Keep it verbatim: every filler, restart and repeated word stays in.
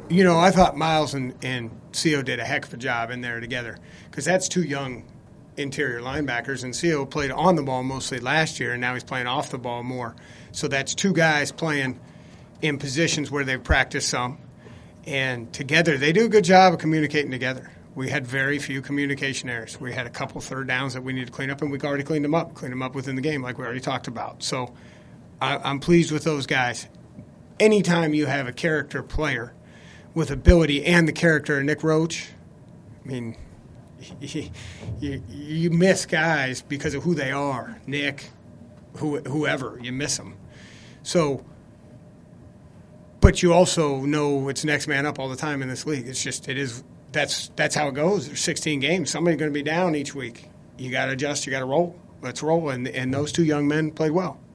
You know, I thought Miles and, and C O did a heck of a job in there together because that's two young interior linebackers, and C O played on the ball mostly last year, and now he's playing off the ball more. So that's two guys playing in positions where they've practiced some, and together they do a good job of communicating together. We had very few communication errors. We had a couple third downs that we need to clean up, and we already cleaned them up, cleaned them up within the game like we already talked about. So I, I'm pleased with those guys. Anytime you have a character player with ability and the character of Nick Roach, I mean, you, you, you miss guys because of who they are. Nick, who, whoever, you miss them. So, but you also know it's next man up all the time in this league. It's just, it is, that's that's how it goes. There's sixteen games. Somebody's going to be down each week. You got to adjust. You got to roll. Let's roll. And, and those two young men played well.